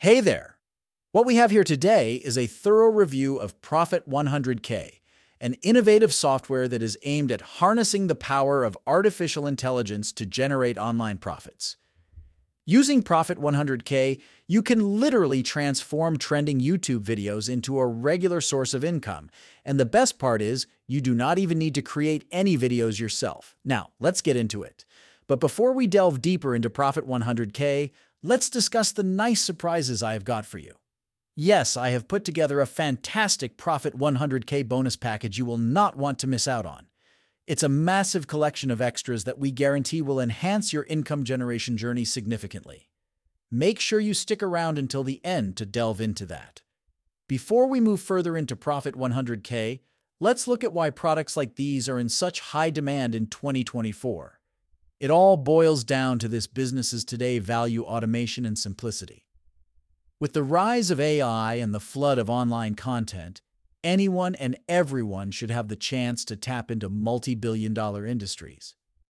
Hey there! What we have here today is a thorough review of Profit 100K, an innovative software that is aimed at harnessing the power of artificial intelligence to generate online profits. Using Profit 100K, you can literally transform trending YouTube videos into a regular source of income. And the best part is, you do not even need to create any videos yourself. Now, let's get into it. But before we delve deeper into Profit 100K, let's discuss the nice surprises I have got for you. Yes, I have put together a fantastic Profit 100K bonus package you will not want to miss out on. It's a massive collection of extras that we guarantee will enhance your income generation journey significantly. Make sure you stick around until the end to delve into that. Before we move further into Profit 100K, let's look at why products like these are in such high demand in 2024. It all boils down to this: businesses today value automation and simplicity. With the rise of AI and the flood of online content, anyone and everyone should have the chance to tap into multi-billion-dollar industries.